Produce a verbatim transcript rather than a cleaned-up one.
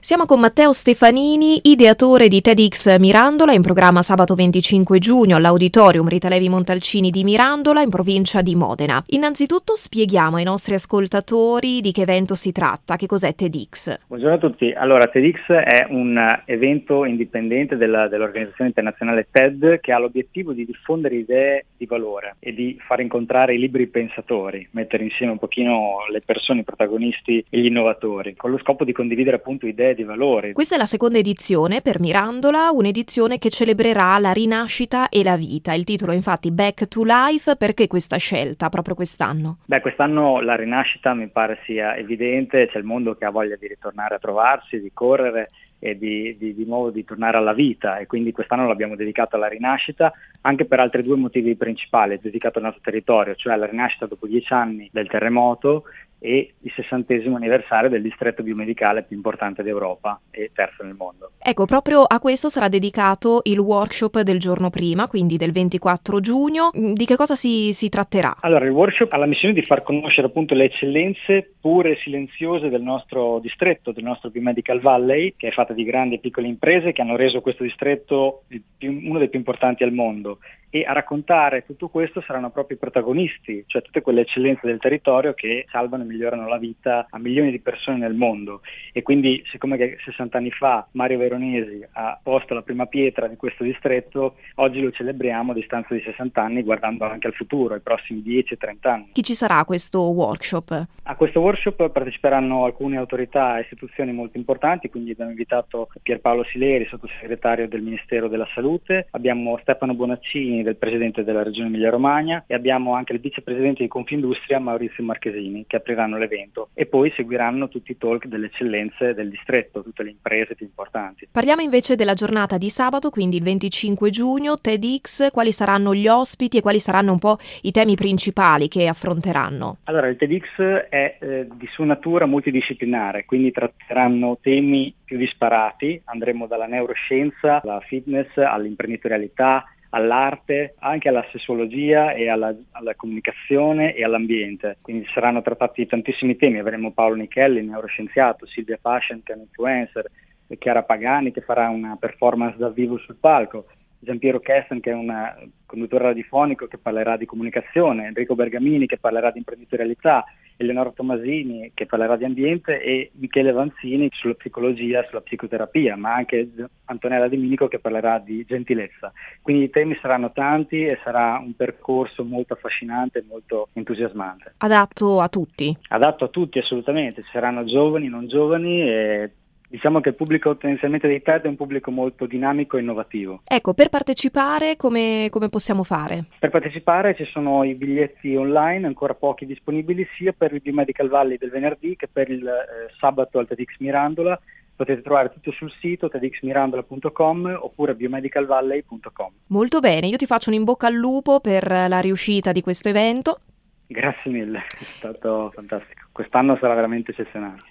Siamo con Matteo Stefanini, ideatore di TEDx Mirandola, in programma sabato venticinque giugno all'Auditorium Rita Levi Montalcini di Mirandola, in provincia di Modena. Innanzitutto spieghiamo ai nostri ascoltatori di che evento si tratta, che cos'è TEDx. Buongiorno a tutti. Allora, TEDx è un evento indipendente della, dell'organizzazione internazionale TED che ha l'obiettivo di diffondere idee di valore e di far incontrare i liberi pensatori, mettere insieme un pochino le persone, i protagonisti e gli innovatori, con lo scopo di condividere appunto idee di valore. Questa è la seconda edizione per Mirandola, un'edizione che celebrerà la rinascita e la vita. Il titolo infatti Back to Life. Perché questa scelta proprio quest'anno? Beh, quest'anno la rinascita mi pare sia evidente, c'è il mondo che ha voglia di ritornare a trovarsi, di correre e di, di, di nuovo di tornare alla vita, e quindi quest'anno l'abbiamo dedicato alla rinascita anche per altri due motivi principali. È dedicato al nostro territorio, cioè alla rinascita dopo dieci anni del terremoto e il sessantesimo anniversario del distretto biomedicale più importante d'Europa e terzo nel mondo. Ecco, proprio a questo sarà dedicato il workshop del giorno prima, quindi del ventiquattro giugno. Di che cosa si, si tratterà? Allora, il workshop ha la missione di far conoscere appunto le eccellenze pure e silenziose del nostro distretto, del nostro Biomedical Valley, che è fatta di grandi e piccole imprese che hanno reso questo distretto il più, uno dei più importanti al mondo. E a raccontare tutto questo saranno proprio i protagonisti, cioè tutte quelle eccellenze del territorio che salvano e migliorano la vita a milioni di persone nel mondo. E quindi, siccome che sessanta anni fa Mario Veronesi ha posto la prima pietra di questo distretto, oggi lo celebriamo a distanza di sessanta anni, guardando anche al futuro, ai prossimi dieci trenta anni. Chi ci sarà a questo workshop? A questo workshop parteciperanno alcune autorità e istituzioni molto importanti, quindi abbiamo invitato Pierpaolo Sileri, sottosegretario del Ministero della Salute, abbiamo Stefano Bonaccini, del presidente della regione Emilia-Romagna, e abbiamo anche il vicepresidente di Confindustria Maurizio Marchesini, che apriranno l'evento, e poi seguiranno tutti i talk delle eccellenze del distretto, tutte le imprese più importanti. Parliamo invece della giornata di sabato, quindi il venticinque giugno, TEDx. Quali saranno gli ospiti e quali saranno un po' i temi principali che affronteranno? Allora, il TEDx è eh, di sua natura multidisciplinare, quindi tratteranno temi più disparati. Andremo dalla neuroscienza alla fitness, all'imprenditorialità, all'arte, anche alla sessuologia e alla, alla comunicazione e all'ambiente. Quindi saranno trattati tantissimi temi. Avremo Paolo Nichelli, neuroscienziato, Silvia Pascent, che è un influencer, e Chiara Pagani, che farà una performance dal vivo sul palco, Giampiero Kesten, che è un conduttore radiofonico che parlerà di comunicazione, Enrico Bergamini, che parlerà di imprenditorialità, Eleonora Tomasini, che parlerà di ambiente, e Michele Vanzini sulla psicologia, sulla psicoterapia, ma anche Antonella Di Minico, che parlerà di gentilezza. Quindi i temi saranno tanti e sarà un percorso molto affascinante e molto entusiasmante. Adatto a tutti? Adatto a tutti, assolutamente. Ci saranno giovani, non giovani, e diciamo che il pubblico tendenzialmente dei TED è un pubblico molto dinamico e innovativo. Ecco, per partecipare come, come possiamo fare? Per partecipare ci sono i biglietti online, ancora pochi disponibili, sia per il Biomedical Valley del venerdì che per il eh, sabato al TEDx Mirandola. Potete trovare tutto sul sito tedx mirandola punto com oppure biomedical valley punto com. Molto bene, io ti faccio un in bocca al lupo per la riuscita di questo evento. Grazie mille, è stato fantastico. Quest'anno sarà veramente eccezionale.